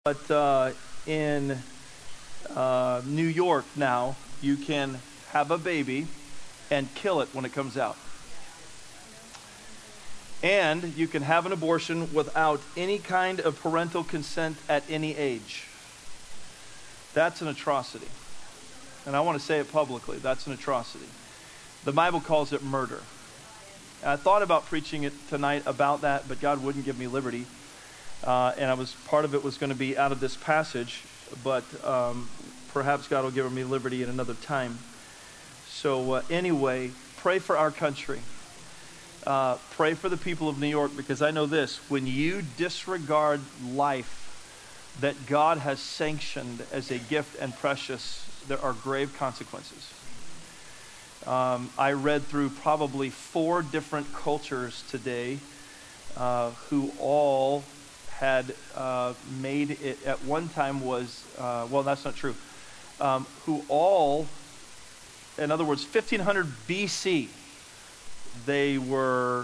But in New York now, you can have a baby and kill it when it comes out. And you can have an abortion without any kind of parental consent at any age. That's an atrocity. And I want to say it publicly. That's an atrocity. The Bible calls it murder. I thought about preaching it tonight about that, but God wouldn't give me liberty. And part of it was going to be out of this passage, but perhaps God will give me liberty at another time. So anyway, pray for our country. Pray for the people of New York, because I know this: when you disregard life that God has sanctioned as a gift and precious, there are grave consequences. I read through probably 4 different cultures today who all had made it at one time was, well, that's not true, who all, in other words, 1500 BC, they were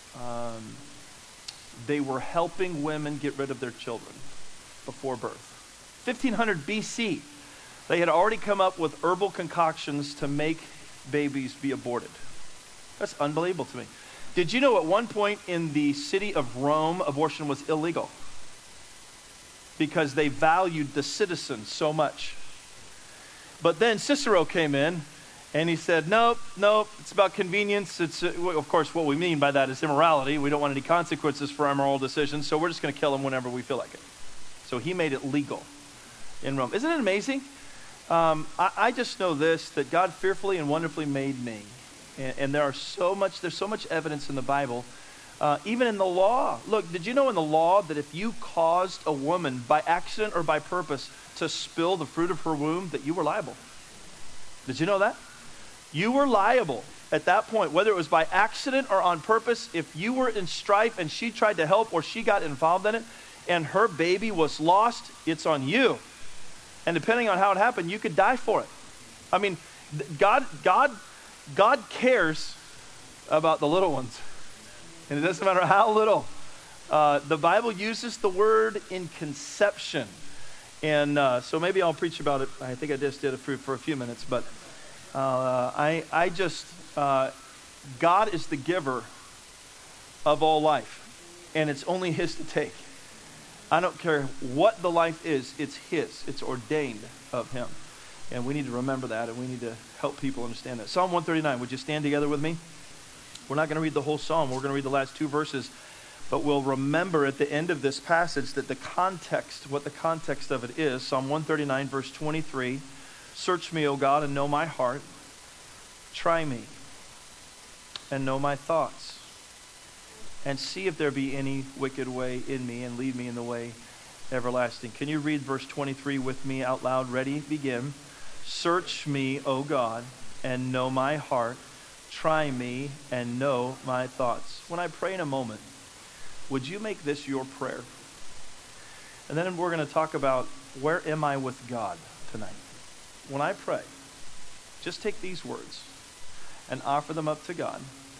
helping women get rid of their children before birth. 1500 BC, they had already come up with herbal concoctions to make babies be aborted. That's unbelievable to me. Did you know at one point in the city of Rome, abortion was illegal? Because they valued the citizens so much. But then Cicero came in and he said, nope, it's about convenience. It's of course, what we mean by that is immorality. We don't want any consequences for our moral decisions, so we're just going to kill them whenever we feel like it. So he made it legal in Rome. Isn't it amazing? I just know this, that God fearfully and wonderfully made me. And there's so much evidence in the Bible, even in the law. Look, did you know in the law that if you caused a woman by accident or by purpose to spill the fruit of her womb, that you were liable? Did you know that? You were liable at that point, whether it was by accident or on purpose. If you were in strife and she tried to help or she got involved in it and her baby was lost, it's on you. And depending on how it happened, you could die for it. I mean, God cares about the little ones. And it doesn't matter how little. The Bible uses the word in conception. And so maybe I'll preach about it. I think I just did it for a few minutes. But God is the giver of all life. And it's only His to take. I don't care what the life is, it's His. It's ordained of Him. And we need to remember that, and we need to help people understand that. Psalm 139, would you stand together with me? We're not going to read the whole psalm. We're going to read the last 2 verses. But we'll remember at the end of this passage that what the context of it is. Psalm 139, verse 23. Search me, O God, and know my heart. Try me and know my thoughts. And see if there be any wicked way in me, and lead me in the way everlasting. Can you read verse 23 with me out loud? Ready? Begin. Search me, O God, and know my heart. Try me and know my thoughts. When I pray in a moment, would you make this your prayer? And then we're going to talk about, where am I with God tonight? When I pray, just take these words and offer them up to God.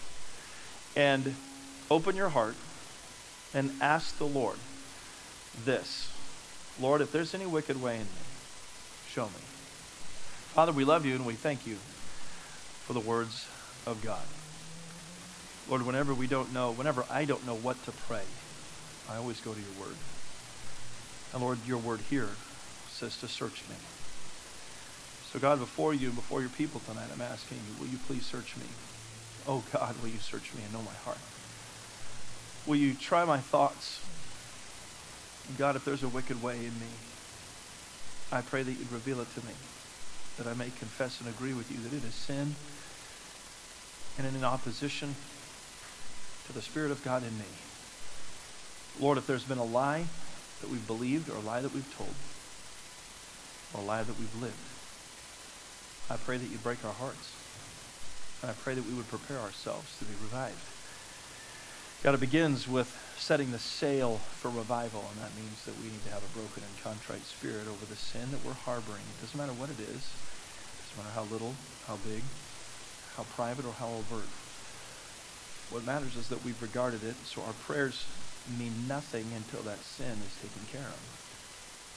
And open your heart and ask the Lord this: Lord, if there's any wicked way in me, show me. Father, we love you and we thank you for the words of God. Lord, whenever I don't know what to pray, I always go to your word. And Lord, your word here says to search me. So God, before you and before your people tonight, I'm asking you, will you please search me? Oh God, will you search me and know my heart? Will you try my thoughts? God, if there's a wicked way in me, I pray that you'd reveal it to me, that I may confess and agree with you that it is sin and in opposition to the Spirit of God in me. Lord, if there's been a lie that we've believed, or a lie that we've told, or a lie that we've lived, I pray that you'd break our hearts. And I pray that we would prepare ourselves to be revived. God, it begins with setting the sail for revival, and that means that we need to have a broken and contrite spirit over the sin that we're harboring. It doesn't matter what it is. It doesn't matter how little, how big, how private, or how overt. What matters is that we've regarded it, so our prayers mean nothing until that sin is taken care of.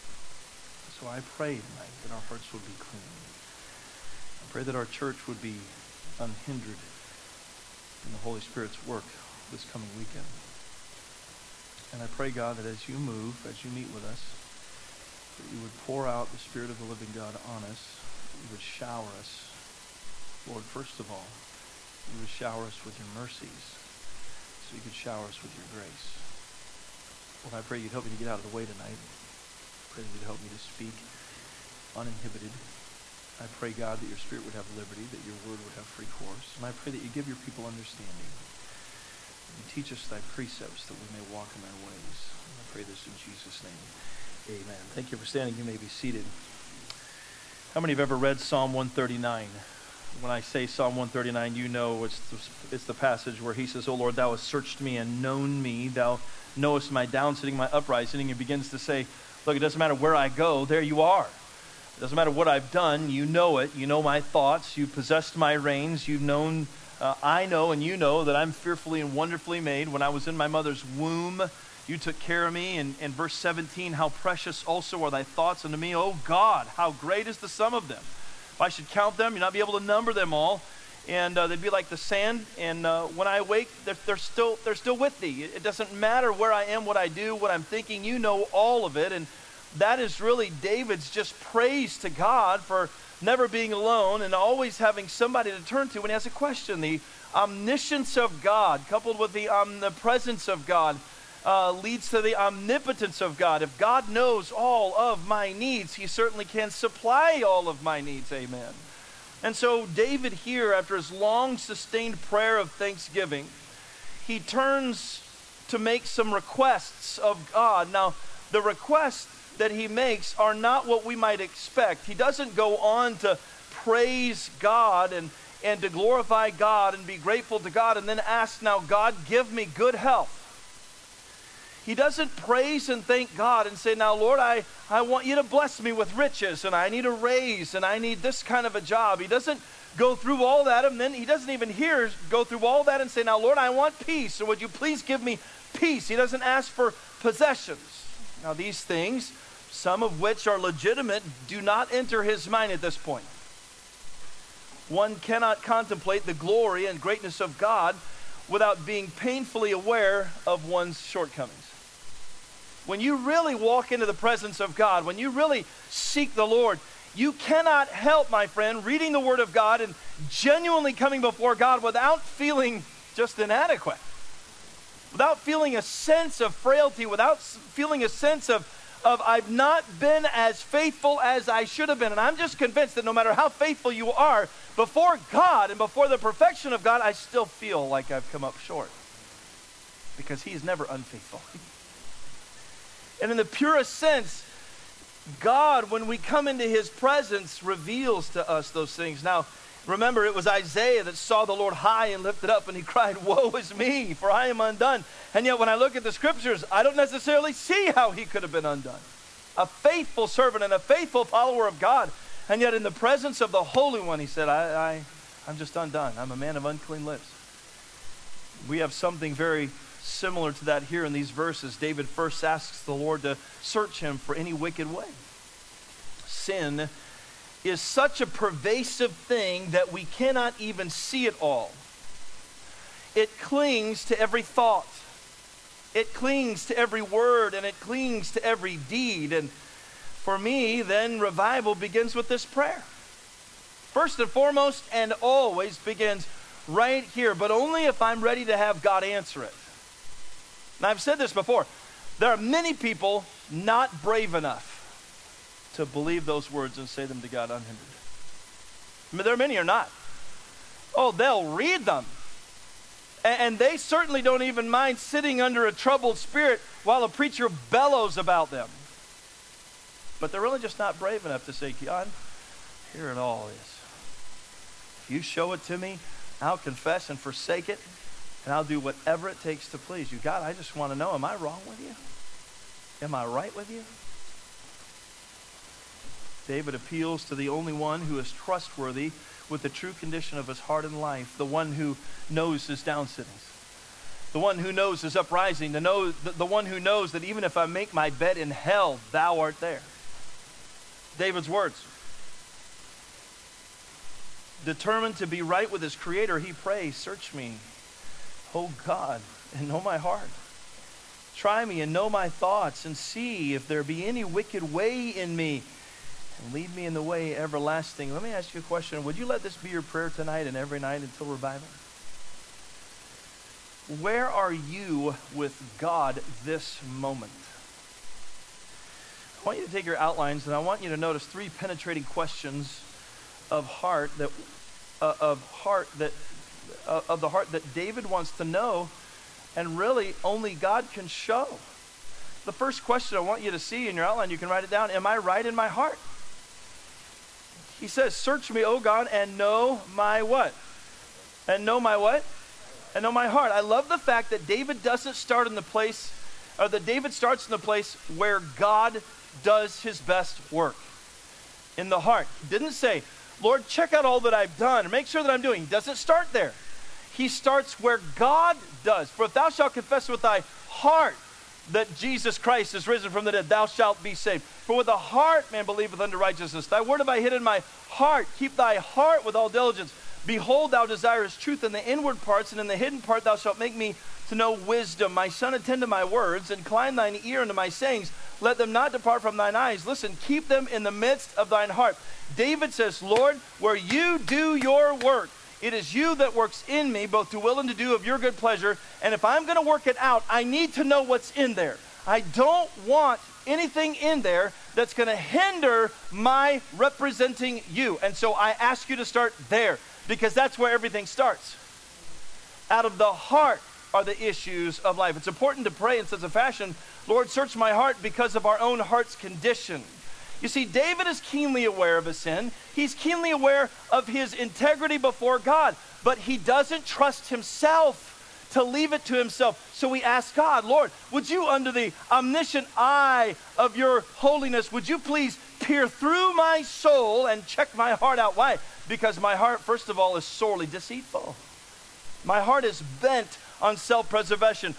So I pray tonight that our hearts would be clean. I pray that our church would be unhindered in the Holy Spirit's work this coming weekend. And I pray, God, that as you move, as you meet with us, that you would pour out the Spirit of the living God on us. You would shower us. Lord, first of all, you would shower us with your mercies so you could shower us with your grace. Lord, I pray you'd help me to get out of the way tonight. I pray that you'd help me to speak uninhibited. I pray, God, that your Spirit would have liberty, that your word would have free course. And I pray that you give your people understanding. You teach us thy precepts that we may walk in thy ways. And I pray this in Jesus' name. Amen. Thank you for standing. You may be seated. How many have ever read Psalm 139? When I say Psalm 139, you know it's the passage where he says, O Lord, thou hast searched me and known me. Thou knowest my down sitting, my uprising. And he begins to say, look, it doesn't matter where I go, there you are. It doesn't matter what I've done, you know it. You know my thoughts. You possessed my reins. You've known, I know and you know that I'm fearfully and wonderfully made. When I was in my mother's womb, you took care of me. And verse 17, how precious also are thy thoughts unto me. O God, how great is the sum of them. If I should count them, you'd not be able to number them all. And they'd be like the sand. And when I awake, they're still with thee. It doesn't matter where I am, what I do, what I'm thinking. You know all of it. And that is really David's just praise to God for never being alone and always having somebody to turn to when he has a question. The omniscience of God coupled with the omnipresence of God leads to the omnipotence of God. If God knows all of my needs, he certainly can supply all of my needs. Amen. And so David here, after his long sustained prayer of thanksgiving, he turns to make some requests of God. Now, the requests that he makes are not what we might expect. He doesn't go on to praise God and to glorify God and be grateful to God and then ask, now God, give me good health. He doesn't praise and thank God and say, now Lord, I want you to bless me with riches and I need a raise and I need this kind of a job. He doesn't go through all that, and then he doesn't even go through all that and say, now Lord, I want peace, or would you please give me peace? He doesn't ask for possessions. Now these things, some of which are legitimate, do not enter his mind at this point. One cannot contemplate the glory and greatness of God without being painfully aware of one's shortcomings. When you really walk into the presence of God, when you really seek the Lord, you cannot help, my friend, reading the Word of God and genuinely coming before God without feeling just inadequate, without feeling a sense of frailty, without feeling a sense of I've not been as faithful as I should have been. And I'm just convinced that no matter how faithful you are, before God and before the perfection of God, I still feel like I've come up short. Because he's never unfaithful. And in the purest sense, God, when we come into his presence, reveals to us those things. Now, remember, it was Isaiah that saw the Lord high and lifted up, and he cried, woe is me, for I am undone. And yet when I look at the scriptures, I don't necessarily see how he could have been undone. A faithful servant and a faithful follower of God. And yet in the presence of the Holy One, he said, I'm just undone. I'm a man of unclean lips. We have something very similar to that here in these verses. David first asks the Lord to search him for any wicked way. Sin is such a pervasive thing that we cannot even see it all. It clings to every thought. It clings to every word, and it clings to every deed. And for me, then, revival begins with this prayer. First and foremost, and always begins right here, but only if I'm ready to have God answer it. And I've said this before. There are many people not brave enough to believe those words and say them to God unhindered. I mean, there are many who are not. Oh, they'll read them. And they certainly don't even mind sitting under a troubled spirit while a preacher bellows about them. But they're really just not brave enough to say, God, here it all is. If you show it to me, I'll confess and forsake it, and I'll do whatever it takes to please you. God, I just want to know, am I wrong with you? Am I right with you? David appeals to the only one who is trustworthy with the true condition of his heart and life, the one who knows his downsittings, the one who knows his uprising, the one who knows that even if I make my bed in hell, thou art there. David's words. Determined to be right with his Creator, he prays, search me, O God, and know my heart. Try me and know my thoughts, and see if there be any wicked way in me, and lead me in the way everlasting. Let me ask you a question. Would you let this be your prayer tonight and every night until revival? Where are you with God this moment? I want you to take your outlines, and I want you to notice 3 penetrating questions of the heart that David wants to know, and really only God can show. The first question I want you to see in your outline, you can write it down. Am I right in my heart? He says, search me, O God, and know my what? And know my what? And know my heart. I love the fact that David doesn't start in the place, or that David starts in the place where God does his best work. In the heart. He didn't say, Lord, check out all that I've done, and make sure that I'm doing. He doesn't start there. He starts where God does. For if thou shalt confess with thy heart that Jesus Christ is risen from the dead, thou shalt be saved. For with the heart man believeth unto righteousness. Thy word have I hid in my heart. Keep thy heart with all diligence. Behold, thou desirest truth in the inward parts, and in the hidden part thou shalt make me to know wisdom. My son, attend to my words, incline thine ear unto my sayings. Let them not depart from thine eyes. Listen, keep them in the midst of thine heart. David says, Lord, where you do your work, it is you that works in me, both to will and to do of your good pleasure. And if I'm going to work it out, I need to know what's in there. I don't want anything in there that's going to hinder my representing you. And so I ask you to start there, because that's where everything starts. Out of the heart are the issues of life. It's important to pray in such a fashion, Lord, search my heart, because of our own heart's condition. You see, David is keenly aware of his sin. He's keenly aware of his integrity before God, but he doesn't trust himself to leave it to himself. So we ask God, Lord, would you, under the omniscient eye of your holiness, would you please peer through my soul and check my heart out? Why? Because my heart, first of all, is sorely deceitful. My heart is bent on self-preservation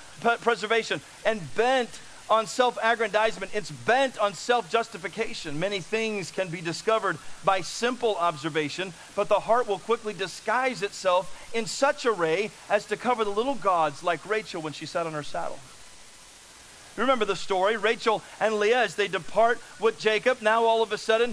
and bent on self-aggrandizement. It's bent on self-justification. Many things can be discovered by simple observation, but the heart will quickly disguise itself in such array as to cover the little gods, like Rachel when she sat on her saddle. Remember the story, Rachel and Leah, as they depart with Jacob. Now all of a sudden,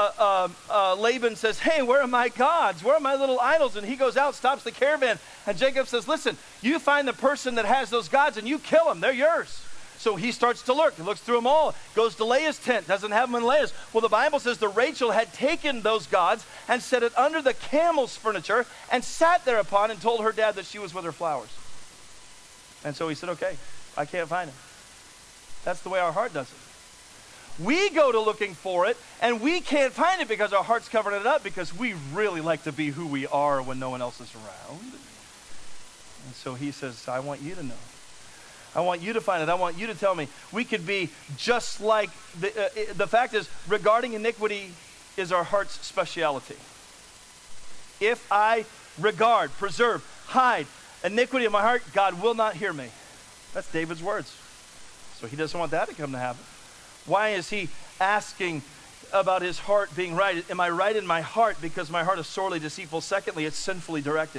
Laban says, hey, where are my gods? Where are my little idols? And he goes out, stops the caravan. And Jacob says, listen, you find the person that has those gods and you kill them. They're yours. So he starts to look. He looks through them all. Goes to Leah's tent. Doesn't have them in Leah's. Well, the Bible says that Rachel had taken those gods and set it under the camel's furniture and sat thereupon and told her dad that she was with her flowers. And so he said, okay, I can't find him. That's the way our heart does it. We go to looking for it, and we can't find it because our heart's covering it up, because we really like to be who we are when no one else is around. And so he says, I want you to know. I want you to find it. I want you to tell me. We could be just like, the fact is, regarding iniquity is our heart's speciality. If I regard, preserve, hide iniquity in my heart, God will not hear me. That's David's words. So he doesn't want that to come to happen. Why is he asking about his heart being right? Am I right in my heart? Because my heart is sorely deceitful. Secondly, it's sinfully directed.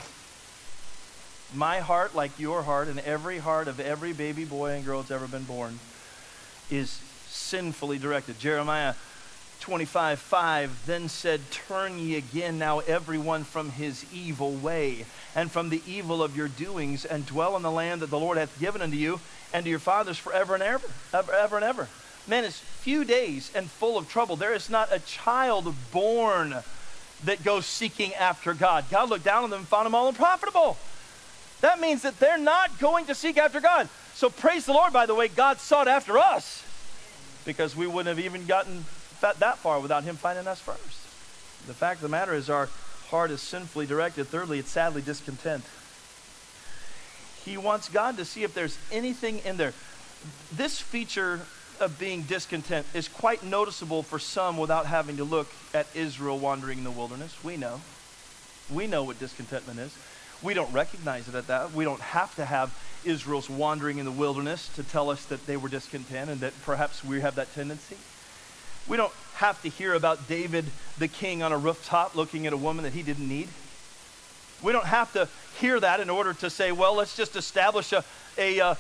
My heart, like your heart, and every heart of every baby boy and girl that's ever been born, is sinfully directed. Jeremiah 25:5 then said, turn ye again now everyone from his evil way, and from the evil of your doings, and dwell in the land that the Lord hath given unto you and to your fathers forever and ever, ever and ever. Man, it's few days and full of trouble. There is not a child born that goes seeking after God. God looked down on them and found them all unprofitable. That means that they're not going to seek after God. So praise the Lord, by the way, God sought after us, because we wouldn't have even gotten that far without him finding us first. The fact of the matter is, our heart is sinfully directed. Thirdly, it's sadly discontent. He wants God to see if there's anything in there. This feature of being discontent is quite noticeable for some without having to look at Israel wandering in the wilderness. We know. We know what discontentment is. We don't recognize it at that. We don't have to have Israel's wandering in the wilderness to tell us that they were discontent and that perhaps we have that tendency. We don't have to hear about David the king on a rooftop looking at a woman that he didn't need. We don't have to hear that in order to say, well, let's just establish a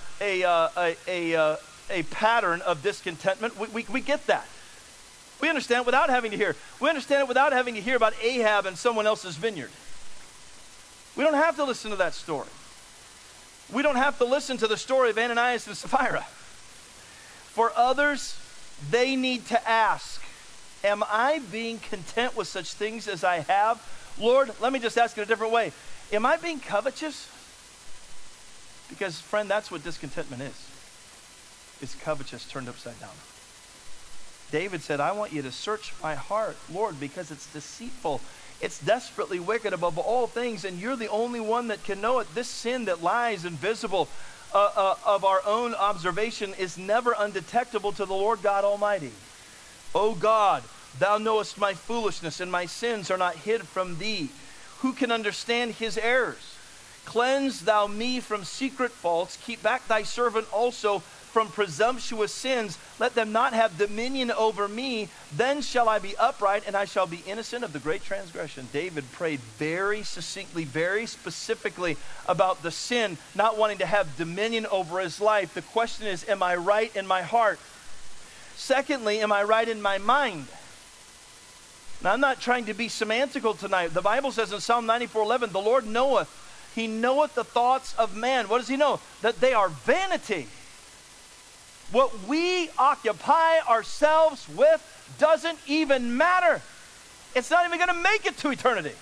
pattern of discontentment. We get that. We understand it without having to hear. We understand it without having to hear about Ahab and someone else's vineyard. We don't have to listen to that story. We don't have to listen to the story of Ananias and Sapphira. For others, they need to ask, am I being content with such things as I have? Lord, let me just ask it a different way. Am I being covetous? Because, friend, that's what discontentment is. It's covetous turned upside down. David said, I want you to search my heart, Lord, because it's deceitful. It's desperately wicked above all things, and you're the only one that can know it. This sin that lies invisible of our own observation is never undetectable to the Lord God Almighty. O God, thou knowest my foolishness, and my sins are not hid from thee. Who can understand his errors? Cleanse thou me from secret faults. Keep back thy servant also from presumptuous sins. Let them not have dominion over me. Then shall I be upright, and I shall be innocent of the great transgression. David prayed very succinctly, very specifically about the sin, not wanting to have dominion over his life. The question is, am I right in my heart? Secondly, am I right in my mind? Now, I'm not trying to be semantical tonight. The Bible says in Psalm 94:11, the Lord knoweth. He knoweth the thoughts of man. What does he know? That they are vanity. What we occupy ourselves with doesn't even matter. It's not even going to make it to eternity.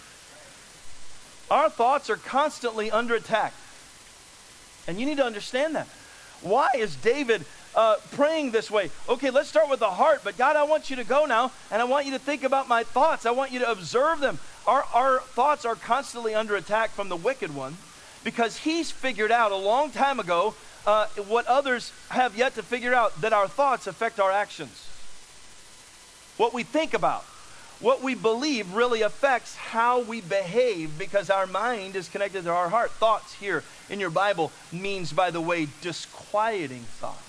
Our thoughts are constantly under attack. And you need to understand that. Why is David praying this way? Okay, let's start with the heart. But God, I want you to go now, and I want you to think about my thoughts. I want you to observe them. Our thoughts are constantly under attack from the wicked one, because he's figured out a long time ago what others have yet to figure out, that our thoughts affect our actions. What we think about, what we believe really affects how we behave, because our mind is connected to our heart. Thoughts here in your Bible means, by the way, disquieting thoughts.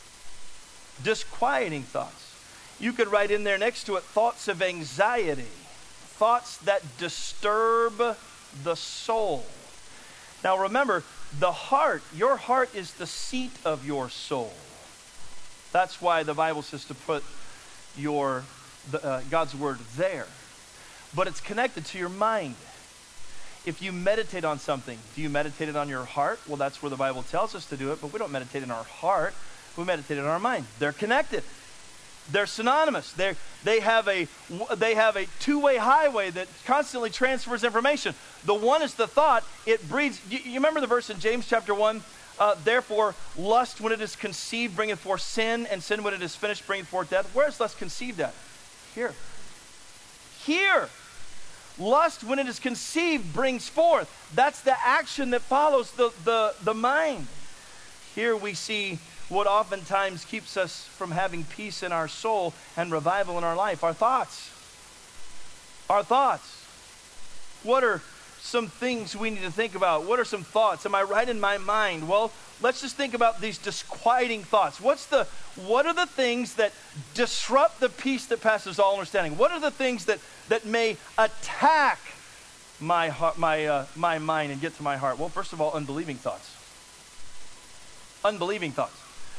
Disquieting thoughts. You could write in there next to it, thoughts of anxiety. Thoughts that disturb the soul. Now remember, the heart, your heart is the seat of your soul. That's why the Bible says to put God's word there. But it's connected to your mind. If you meditate on something, do you meditate it on your heart? Well, that's where the Bible tells us to do it, but we don't meditate in our heart. We meditate in our mind. They're connected. They're synonymous. They have a two-way highway that constantly transfers information. The one is the thought. It breeds. You remember the verse in James chapter 1? Therefore, lust when it is conceived bringeth forth sin, and sin when it is finished bringeth forth death. Where is lust conceived at? Here. Here. Lust when it is conceived brings forth. That's the action that follows the mind. Here we see what oftentimes keeps us from having peace in our soul and revival in our life. Our thoughts. Our thoughts. What are some things we need to think about? What are some thoughts? Am I right in my mind? Well, let's just think about these disquieting thoughts. What are the things that disrupt the peace that passes all understanding? What are the things that may attack my heart, my mind and get to my heart? Well, first of all, unbelieving thoughts. Unbelieving thoughts.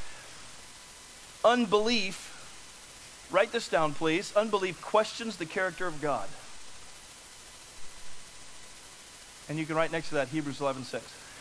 Unbelief, write this down, please. Unbelief questions the character of God. And you can write next to that Hebrews 11:6.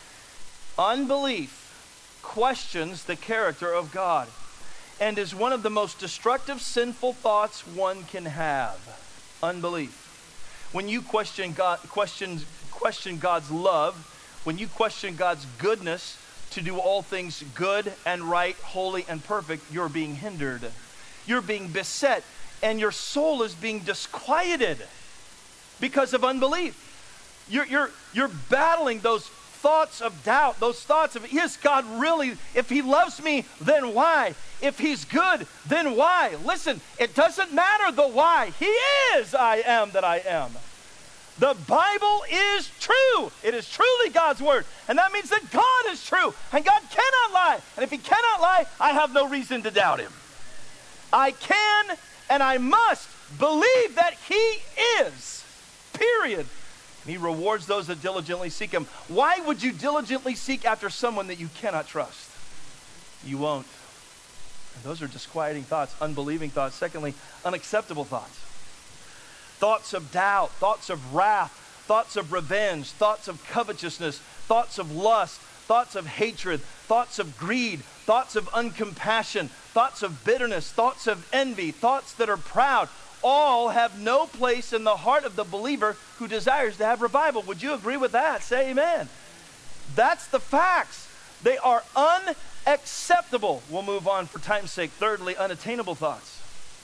Unbelief questions the character of God and is one of the most destructive, sinful thoughts one can have. Unbelief. When you question God's love, when you question God's goodness to do all things good and right, holy and perfect, you're being hindered. You're being beset, and your soul is being disquieted because of unbelief. You're battling those thoughts of doubt, those thoughts of, is God really, if he loves me, then why? If he's good, then why? Listen, it doesn't matter the why. He is I am that I am. The Bible is true. It is truly God's word. And that means that God is true. And God cannot lie. And if he cannot lie, I have no reason to doubt him. I can and I must believe that he is, period. And he rewards those that diligently seek him. Why would you diligently seek after someone that you cannot trust? You won't. And those are disquieting thoughts, unbelieving thoughts. Secondly, unacceptable thoughts. Thoughts of doubt, thoughts of wrath, thoughts of revenge, thoughts of covetousness, thoughts of lust, thoughts of hatred, thoughts of greed, thoughts of uncompassion, thoughts of bitterness, thoughts of envy, thoughts that are proud, all have no place in the heart of the believer who desires to have revival. Would you agree with that? Say amen. That's the facts. They are unacceptable. We'll move on for time's sake. Thirdly, unattainable thoughts.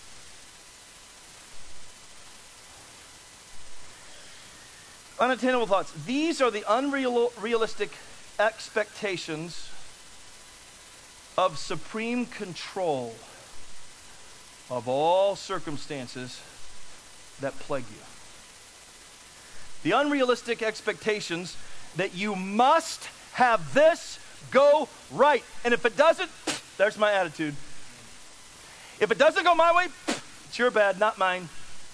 Unattainable thoughts. These are the unrealistic expectations of supreme control of all circumstances that plague you. The unrealistic expectations that you must have this go right. And if it doesn't, there's my attitude. If it doesn't go my way, it's your bad, not mine.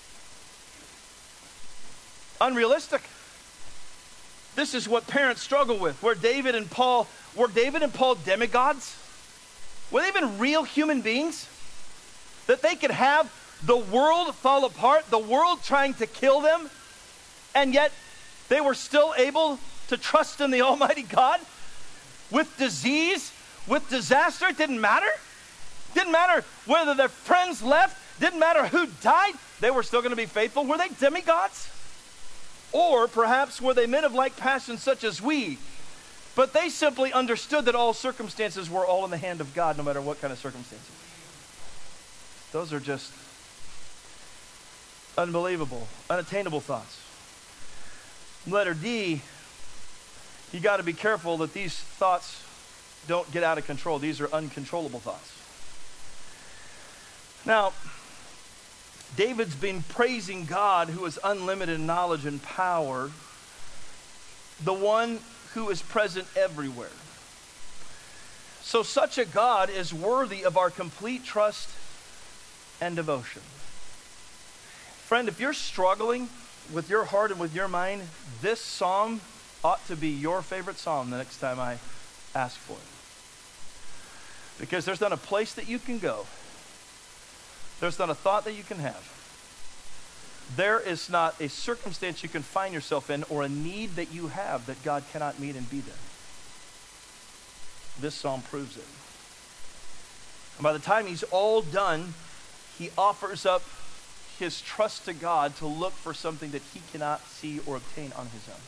Unrealistic. This is what parents struggle with. Were David and Paul demigods? Were they even real human beings? That they could have the world fall apart, the world trying to kill them, and yet they were still able to trust in the Almighty God? With disease, with disaster, it didn't matter. Didn't matter whether their friends left, didn't matter who died, they were still going to be faithful. Were they demigods? Or perhaps were they men of like passion such as we, but they simply understood that all circumstances were all in the hand of God, no matter what kind of circumstances. Those are just unbelievable, unattainable thoughts. Letter D, you got to be careful that these thoughts don't get out of control. These are uncontrollable thoughts. Now, David's been praising God, who has unlimited knowledge and power, the one who is present everywhere. So such a God is worthy of our complete trust and devotion. Friend, if you're struggling with your heart and with your mind, this psalm ought to be your favorite psalm the next time I ask for it. Because there's not a place that you can go. There's not a thought that you can have. There is not a circumstance you can find yourself in or a need that you have that God cannot meet and be there. This psalm proves it. And by the time he's all done, he offers up his trust to God to look for something that he cannot see or obtain on his own.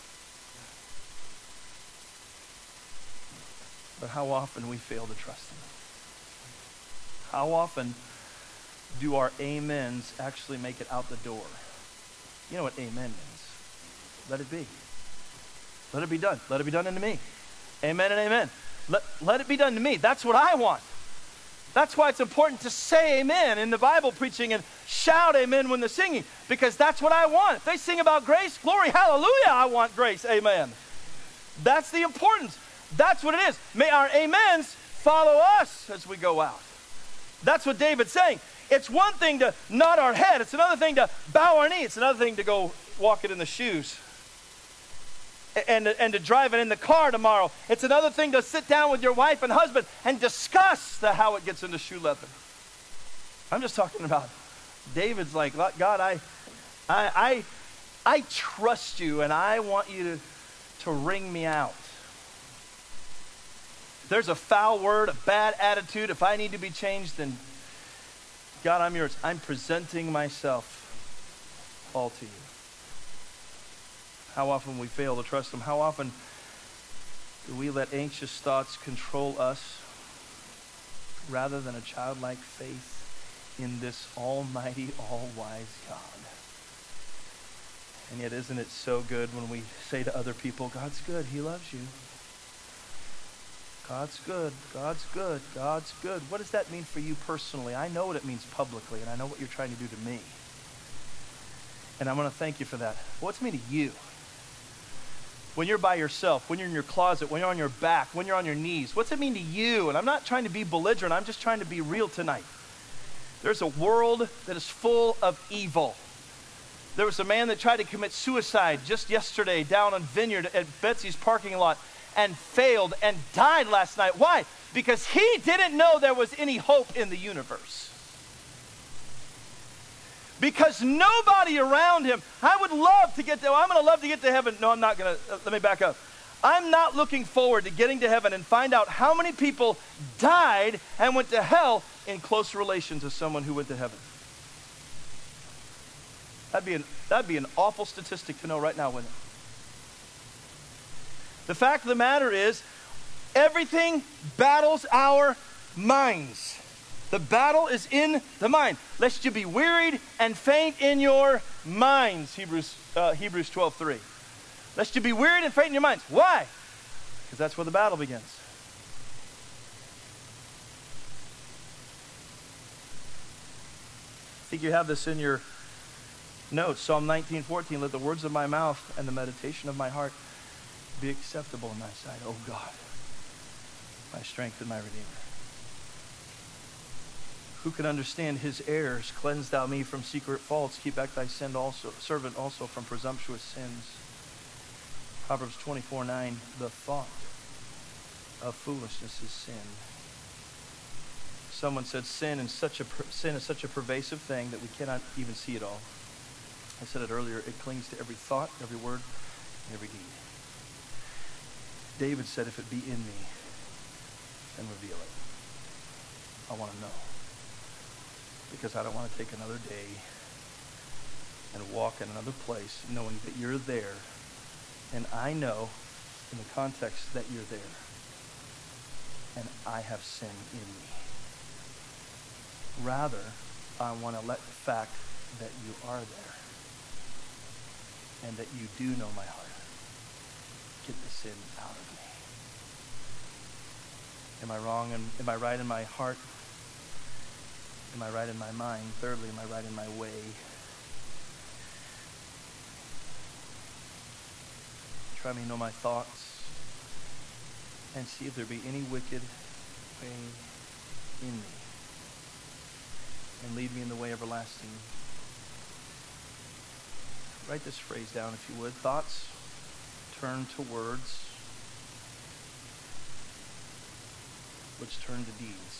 But how often we fail to trust him? How often do our amens actually make it out the door? You know what amen means. Let it be. Let it be done. Let it be done unto me. Amen and amen. Let it be done to me. That's what I want. That's why it's important to say amen in the Bible preaching and shout amen when they're singing, because that's what I want. If they sing about grace, glory, hallelujah, I want grace, amen. That's the importance. That's what it is. May our amens follow us as we go out. That's what David's saying. It's one thing to nod our head. It's another thing to bow our knee. It's another thing to go walk it in the shoes and to drive it in the car tomorrow. It's another thing to sit down with your wife and husband and discuss how it gets into shoe leather. I'm just talking about David's like, God, I trust you, and I want you to wring me out. If there's a foul word, a bad attitude, if I need to be changed, then God, I'm yours. I'm presenting myself all to you. How often we fail to trust him. How often do we let anxious thoughts control us rather than a childlike faith in this almighty, all-wise God? And yet, isn't it so good when we say to other people, God's good, he loves you. God's good, God's good, God's good. What does that mean for you personally? I know what it means publicly, and I know what you're trying to do to me. And I'm going to thank you for that. What's it mean to you? When you're by yourself, when you're in your closet, when you're on your back, when you're on your knees, what's it mean to you? And I'm not trying to be belligerent. I'm just trying to be real tonight. There's a world that is full of evil. There was a man that tried to commit suicide just yesterday down on Vineyard at Betsy's parking lot and failed and died last night. Why? Because he didn't know there was any hope in the universe. Because nobody around him, I would love to get to, I'm going to love to get to heaven. No, I'm not going to, let me back up. I'm not looking forward to getting to heaven and find out how many people died and went to hell in close relation to someone who went to heaven. That'd be an awful statistic to know right now, wouldn't it? The fact of the matter is, everything battles our minds. The battle is in the mind. Lest you be wearied and faint in your minds, Hebrews 12:3. Lest you be wearied and faint in your minds. Why? Because that's where the battle begins. I think you have this in your notes. Psalm 19:14. Let the words of my mouth and the meditation of my heart be acceptable in thy sight, O God, my strength and my Redeemer. Who can understand his errors? Cleanse thou me from secret faults. Keep back thy servant also from presumptuous sins. Proverbs 24:9. The thought of foolishness is sin. Someone said sin is such a pervasive thing that we cannot even see it all. I said it earlier. It clings to every thought, every word, and every deed. David said, if it be in me, then reveal it. I want to know. Because I don't want to take another day and walk in another place knowing that you're there. And I know in the context that you're there. And I have sin in me. Rather, I want to let the fact that you are there and that you do know my heart get the sin out of me. Am I wrong? And am I right in my heart? Am I right in my mind? Thirdly, am I right in my way? Try me, know my thoughts, and see if there be any wicked way in me, and lead me in the way everlasting. Write this phrase down if you would. Thoughts turn to words, which turn to deeds.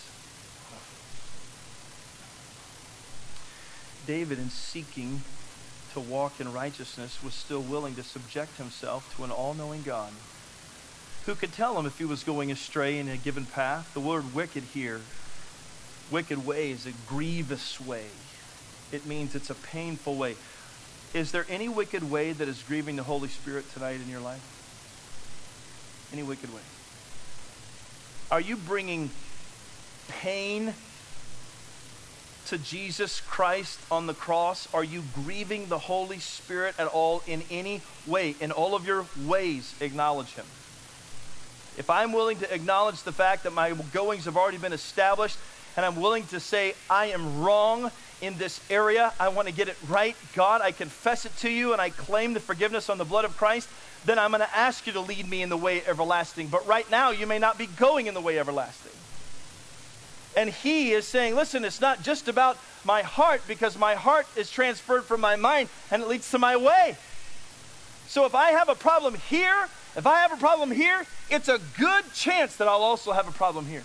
David, in seeking to walk in righteousness, was still willing to subject himself to an all-knowing God who could tell him if he was going astray in a given path. The word wicked here, wicked way, is a grievous way. It means it's a painful way. Is there any wicked way that is grieving the Holy Spirit tonight in your life? Any wicked way? Are you bringing pain to Jesus Christ on the cross? Are you grieving the Holy Spirit at all in any way? In all of your ways, acknowledge him. If I'm willing to acknowledge the fact that my goings have already been established, and I'm willing to say, I am wrong in this area, I want to get it right, God, I confess it to you, and I claim the forgiveness on the blood of Christ, then I'm going to ask you to lead me in the way everlasting. But right now, you may not be going in the way everlasting. And he is saying, listen, it's not just about my heart, because my heart is transferred from my mind and it leads to my way. So if I have a problem here, it's a good chance that I'll also have a problem here.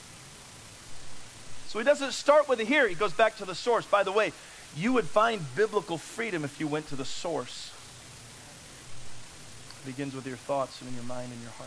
So he doesn't start with the here, he goes back to the source. By the way, you would find biblical freedom if you went to the source. It begins with your thoughts and in your mind and your heart.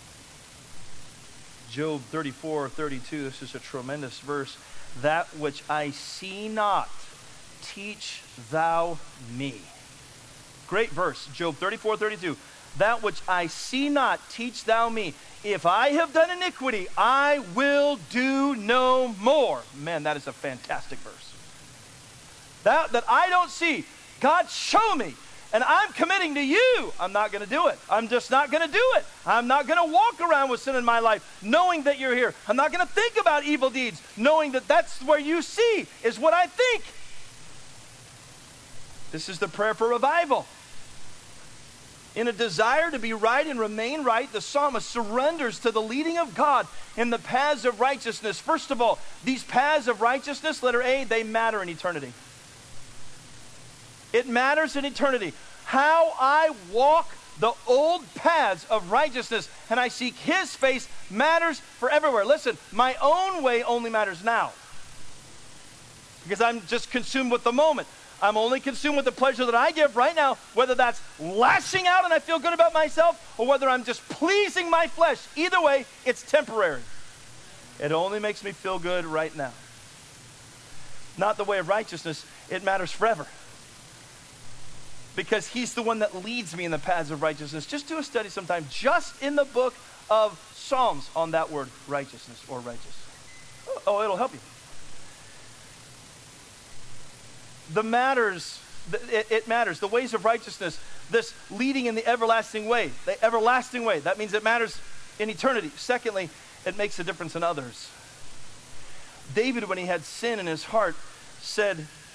Job 34:32, this is a tremendous verse. That which I see not, teach thou me. Great verse, Job 34:32. That which I see not, teach thou me. If I have done iniquity, I will do no more. Man, that is a fantastic verse. That I don't see, God, show me. And I'm committing to you. I'm not going to do it. I'm just not going to do it. I'm not going to walk around with sin in my life knowing that you're here. I'm not going to think about evil deeds knowing that that's where you see is what I think. This is the prayer for revival. In a desire to be right and remain right, the psalmist surrenders to the leading of God in the paths of righteousness. First of all, these paths of righteousness, letter A, they matter in eternity. It matters in eternity. How I walk the old paths of righteousness and I seek his face matters for everywhere. Listen, my own way only matters now, because I'm just consumed with the moment. I'm only consumed with the pleasure that I give right now, whether that's lashing out and I feel good about myself, or whether I'm just pleasing my flesh. Either way, it's temporary. It only makes me feel good right now. Not the way of righteousness. It matters forever, because he's the one that leads me in the paths of righteousness. Just do a study sometime, just in the book of Psalms, on that word, righteousness or righteous. Oh, it'll help you. It matters. The ways of righteousness, this leading in the everlasting way. The everlasting way. That means it matters in eternity. Secondly, it makes a difference in others. David, when he had sin in his heart, said,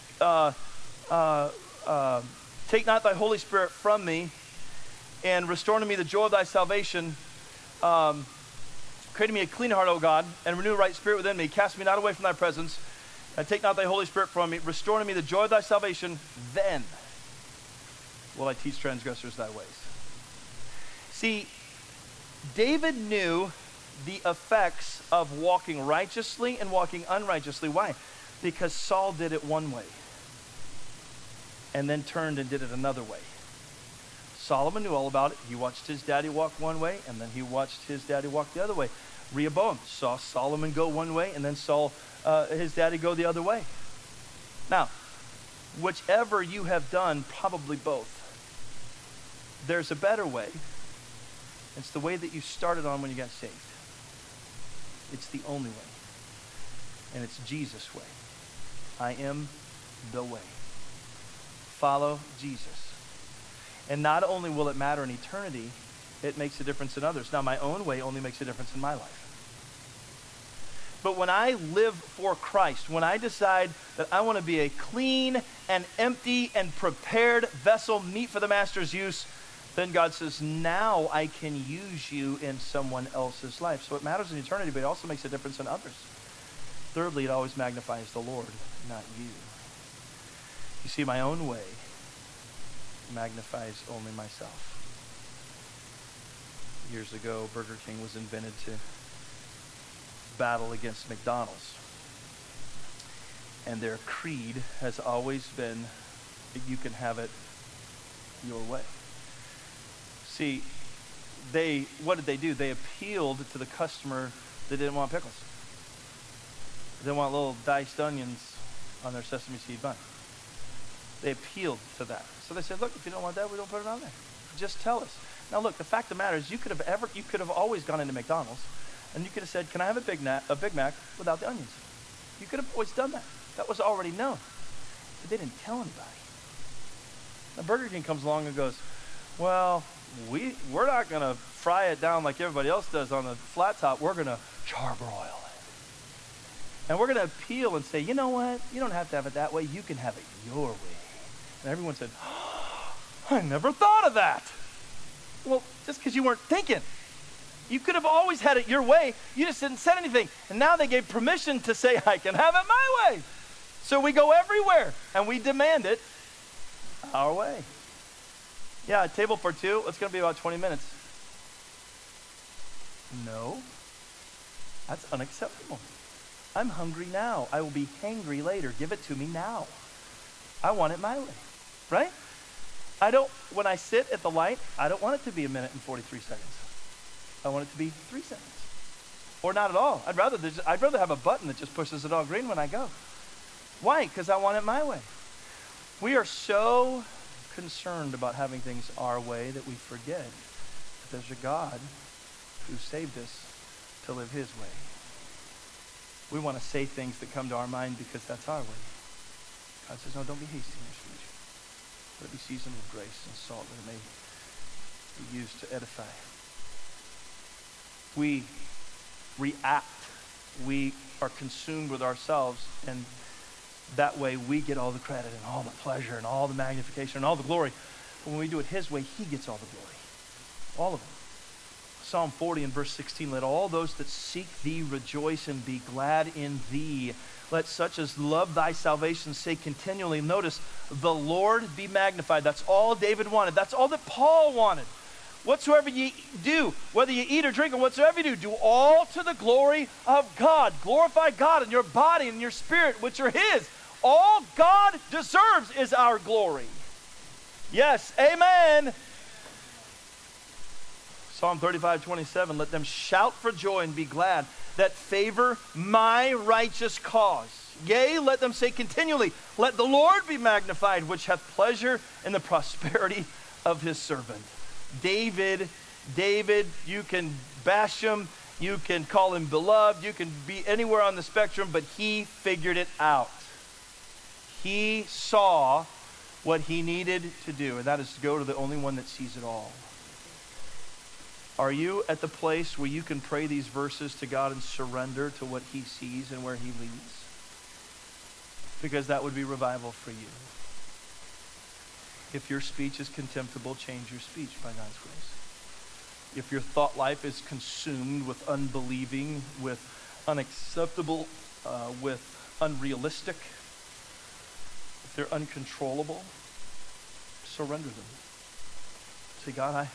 take not thy Holy Spirit from me, and restore to me the joy of thy salvation. Create in me a clean heart, O God, and renew a right spirit within me. Cast me not away from thy presence, and take not thy Holy Spirit from me. Restore to me the joy of thy salvation. Then will I teach transgressors thy ways. See, David knew the effects of walking righteously and walking unrighteously. Why? Because Saul did it one way and then turned and did it another way. Solomon knew all about it. He watched his daddy walk one way, and then he watched his daddy walk the other way. Rehoboam saw Solomon go one way, and then saw his daddy go the other way. Now, whichever you have done, probably both, there's a better way. It's the way that you started on when you got saved. It's the only way. And it's Jesus' way. I am the way. Follow Jesus. And not only will it matter in eternity, it makes a difference in others. Now, my own way only makes a difference in my life. But when I live for Christ, when I decide that I want to be a clean and empty and prepared vessel, meet for the master's use, then God says, now I can use you in someone else's life. So it matters in eternity, but it also makes a difference in others. Thirdly, it always magnifies the Lord, not you. You see, my own way magnifies only myself. Years ago, Burger King was invented to battle against McDonald's. And their creed has always been that you can have it your way. See, what did they do? They appealed to the customer that didn't want pickles. They didn't want little diced onions on their sesame seed bun. They appealed to that. So they said, look, if you don't want that, we don't put it on there. Just tell us. Now look, the fact of the matter is you could have always gone into McDonald's and you could have said, can I have a Big Mac without the onions? You could have always done that. That was already known. But they didn't tell anybody. Now Burger King comes along and goes, well, we're not going to fry it down like everybody else does on the flat top. We're going to charbroil it. And we're going to appeal and say, you know what? You don't have to have it that way. You can have it your way. And everyone said, oh, I never thought of that. Well, just because you weren't thinking. You could have always had it your way. You just didn't say anything. And now they gave permission to say, I can have it my way. So we go everywhere and we demand it our way. Yeah, table for two. It's going to be about 20 minutes. No, that's unacceptable. I'm hungry now. I will be hangry later. Give it to me now. I want it my way, right? When I sit at the light, I don't want it to be 1 minute and 43 seconds. I want it to be 3 seconds. Or not at all. I'd rather have a button that just pushes it all green when I go. Why? Because I want it my way. We are so concerned about having things our way that we forget that there's a God who saved us to live his way. We want to say things that come to our mind because that's our way. God says, no, don't be hasty in your speech. Let it be seasoned with grace and salt that it may be used to edify. We react. We are consumed with ourselves, and that way we get all the credit and all the pleasure and all the magnification and all the glory. But when we do it his way, he gets all the glory. All of it. Psalm 40 and verse 16, let all those that seek thee rejoice and be glad in thee. Let such as love thy salvation say continually. Notice, the Lord be magnified. That's all David wanted. That's all that Paul wanted. Whatsoever ye do, whether you eat or drink or whatsoever you do all to the glory of God. Glorify God in your body and your spirit, which are his. All God deserves is our glory. Yes, amen. Psalm 35:27, let them shout for joy and be glad that favor my righteous cause. Yea, let them say continually, let the Lord be magnified, which hath pleasure in the prosperity of his servant. David, you can bash him, you can call him beloved, you can be anywhere on the spectrum, but he figured it out. He saw what he needed to do, and that is to go to the only one that sees it all. Are you at the place where you can pray these verses to God and surrender to what he sees and where he leads? Because that would be revival for you. If your speech is contemptible, change your speech by God's grace. If your thought life is consumed with unbelieving, with unacceptable, with unrealistic, if they're uncontrollable, surrender them. Say, God,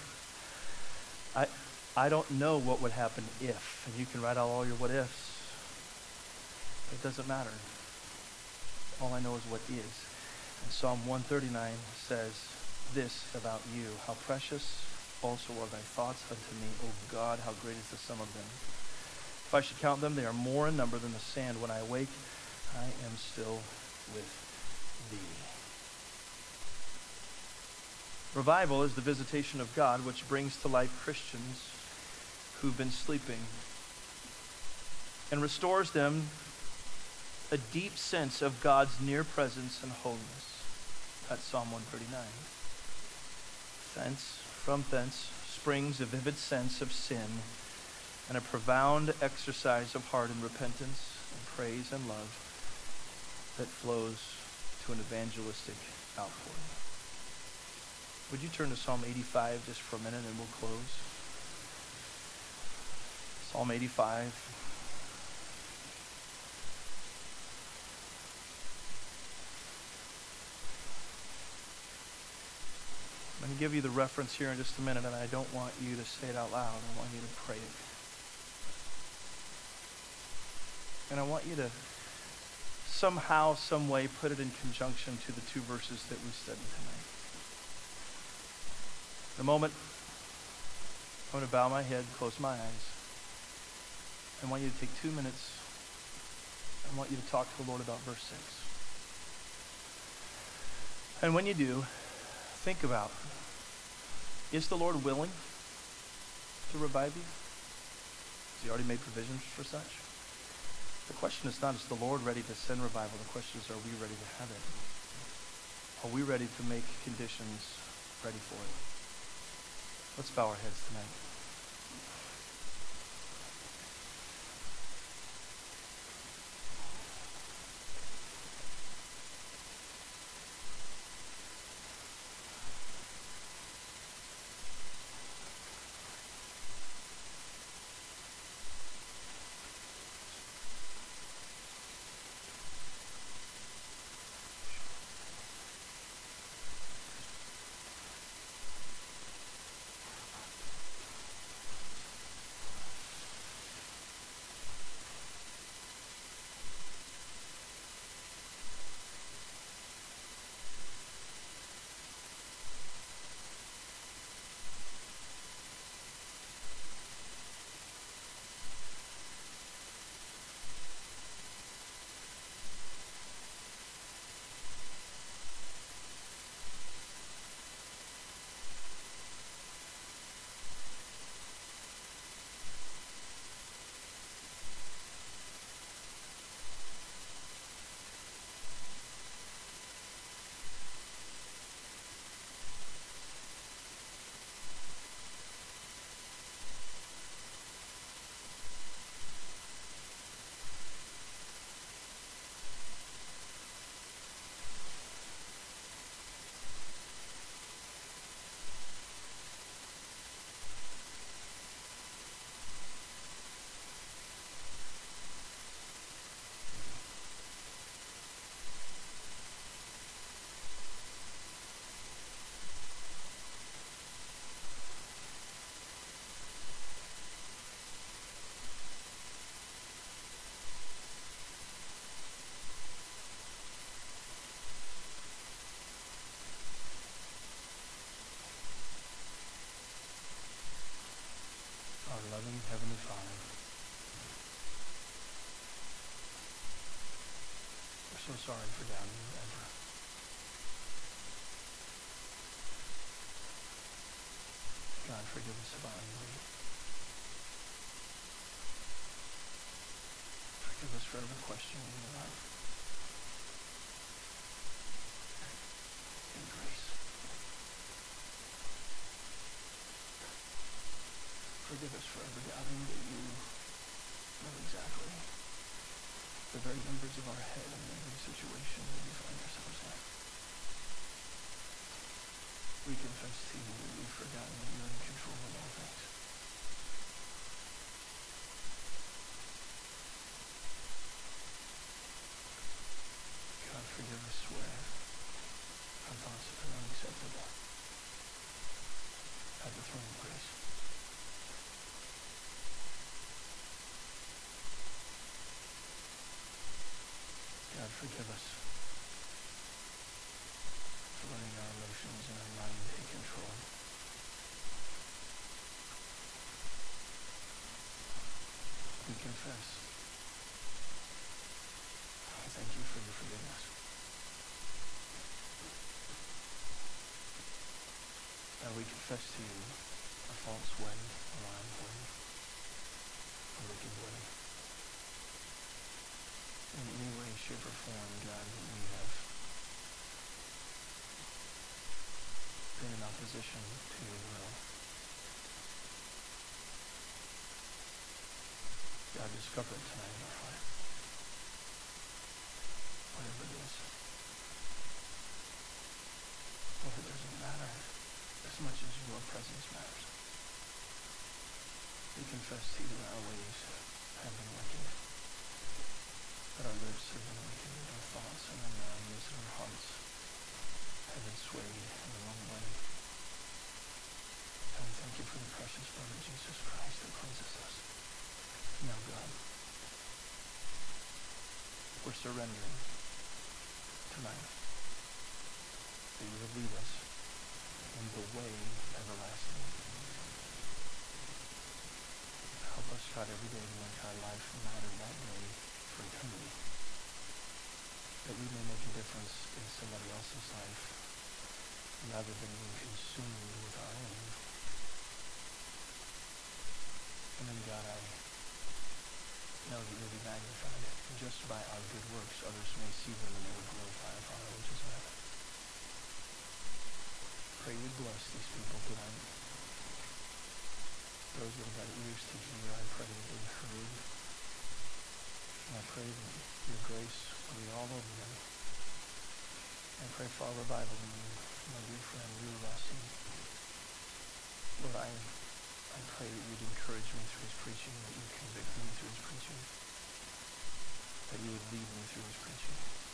I don't know what would happen if, and you can write out all your what ifs. It doesn't matter. All I know is what is. And Psalm 139 says this about you, how precious also are thy thoughts unto me, O God, how great is the sum of them. If I should count them, they are more in number than the sand. When I awake, I am still with thee. Revival is the visitation of God which brings to life Christians who've been sleeping and restores them a deep sense of God's near presence and holiness. That's Psalm 139. From thence springs a vivid sense of sin and a profound exercise of heart in repentance and praise and love that flows to an evangelistic outpouring. Would you turn to Psalm 85 just for a minute and we'll close? Psalm 85. I'm going to give you the reference here in just a minute, and I don't want you to say it out loud. I want you to pray it. And I want you to somehow, some way, put it in conjunction to the two verses that we studied tonight. In a moment, I'm going to bow my head, close my eyes. I want you to take 2 minutes. I want you to talk to the Lord about verse 6. And when you do, think about, is the Lord willing to revive you? Has he already made provisions for such? The question is not, is the Lord ready to send revival? The question is, are we ready to have it? Are we ready to make conditions ready for it? Let's bow our heads tonight. sorry for doubting you, Ezra. God, forgive us of our unbelief. Forgive us for ever questioning your love and grace. Forgive us for ever doubting that you know exactly the very numbers of our head in every situation that we find ourselves in. We confess to you that we've forgotten that you're in control of all things. God, forgive us where our thoughts have been unacceptable at the throne of grace. God, forgive us for letting our emotions and our mind take control. We confess. I thank you for your forgiveness. And we confess to you a false way, a lying way, a wicked way. In any way, shape, or form, God, that we have been in opposition to your will. God, discover it tonight in our heart. Whatever it is. Lord, it doesn't matter as much as your presence matters. We confess to you that our ways have been wicked. That our lips have been wicked, that our thoughts and our minds and our hearts have been swayed in the wrong way. And we thank you for the precious blood of Jesus Christ that cleanses us. Now, God, we're surrendering tonight that you would lead us in the way everlasting. Help us, God, every day to make our life matter that way for eternity. That we may make a difference in somebody else's life rather than being consumed with our own. And then, God, I know that you'll be magnified. And just by our good works, others may see them and they will glorify our Father which is in heaven. Pray you bless these people tonight. Those that have got ears to hear, I pray that they heard. And I pray that your grace will be all over them. I pray for our revival in you, my dear friend, Lou Rossi. Lord, I pray that you'd encourage me through his preaching, that you'd convict me through his preaching, that you would lead me through his preaching.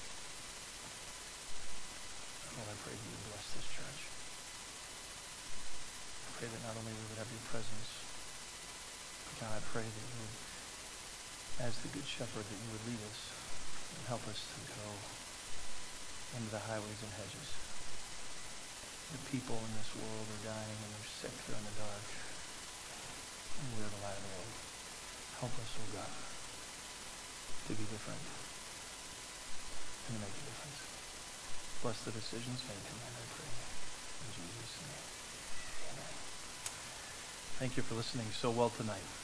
Lord, I pray that you would bless this church. I pray that not only we would have your presence, but God, I pray that you would, as the good shepherd, that you would lead us and help us to go into the highways and hedges. The people in this world are dying and they're sick, they're in the dark. And we're the light of the world. Help us, oh God, to be different and to make a difference. Bless the decisions made tonight, I pray. In Jesus' name, amen. Thank you for listening so well tonight.